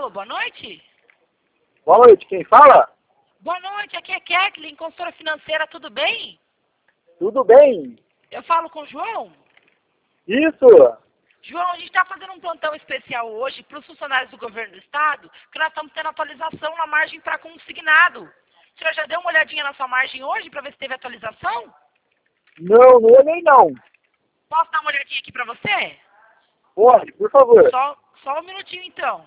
Alô, boa noite? Boa noite, quem fala? Boa noite, aqui é Kathleen, consultora financeira, tudo bem? Tudo bem? Eu falo com o João? Isso! João, a gente está fazendo um plantão especial hoje para os funcionários do governo do estado, que nós estamos tendo atualização na margem para consignado. O senhor já deu uma olhadinha na sua margem hoje para ver se teve atualização? Não olhei não. Posso dar uma olhadinha aqui para você? Pode, por favor. Só um minutinho então.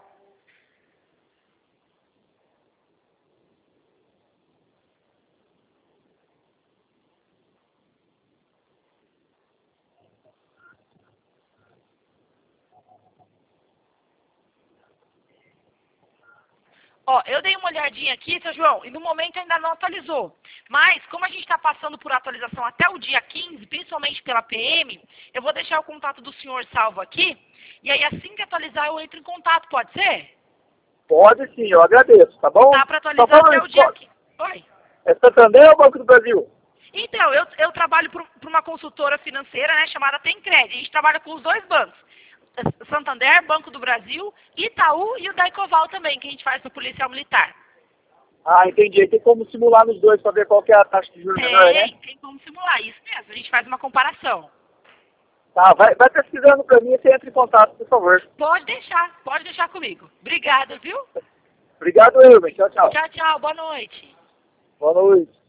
Ó, eu dei uma olhadinha aqui, seu João, e no momento ainda não atualizou. Mas, como a gente está passando por atualização até o dia 15, principalmente pela PM, eu vou deixar o contato do senhor salvo aqui, e aí assim que atualizar eu entro em contato, pode ser? Pode sim, eu agradeço, tá bom? Dá para atualizar até o dia 15. Oi? É Santander ou Banco do Brasil? Então, eu trabalho para uma consultora financeira, né, chamada Tencred. A gente trabalha com os dois bancos. Santander, Banco do Brasil, Itaú e o Daicoval também, que a gente faz para a Polícia Militar. Ah, entendi. Tem como simular nos dois para ver qual que é a taxa de juros melhor, né? Tem como simular, isso mesmo. A gente faz uma comparação. Tá, vai pesquisando para mim e você entra em contato, por favor. Pode deixar comigo. Obrigada, viu? Obrigado, Wilmer. Tchau, tchau. Tchau, tchau, boa noite. Boa noite.